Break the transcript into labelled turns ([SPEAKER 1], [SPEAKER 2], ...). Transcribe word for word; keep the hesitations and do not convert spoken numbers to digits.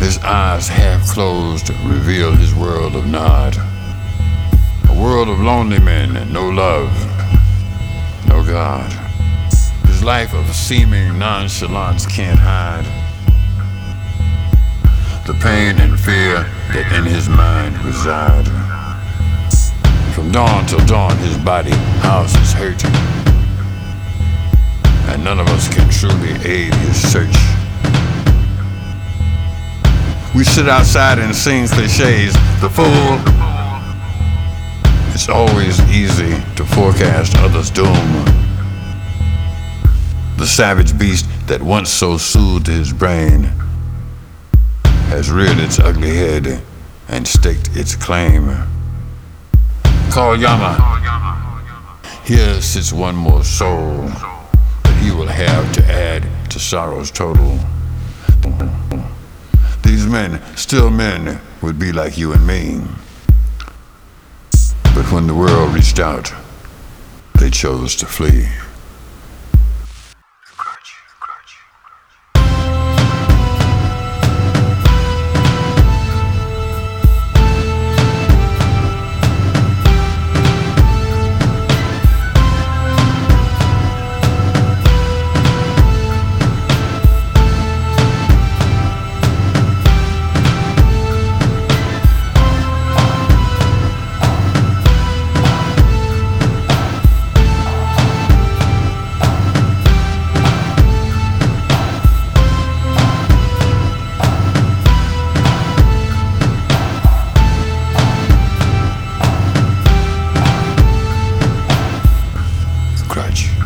[SPEAKER 1] His eyes half closed reveal his world of Nod. A world of lonely men and no love, no God. His life of seeming nonchalance can't hide the pain and fear that in his mind reside. From dawn till dawn his body houses hurt, and none of us can truly aid his search. We sit outside and sing cliches. The fool. It's always easy to forecast others' doom. The savage beast that once so soothed his brain has reared its ugly head and staked its claim. Call Yama. Here sits one more soul that he will have to add to sorrow's total. These men, still men, would be like you and me. But when the world reached out, they chose to flee. Grudge.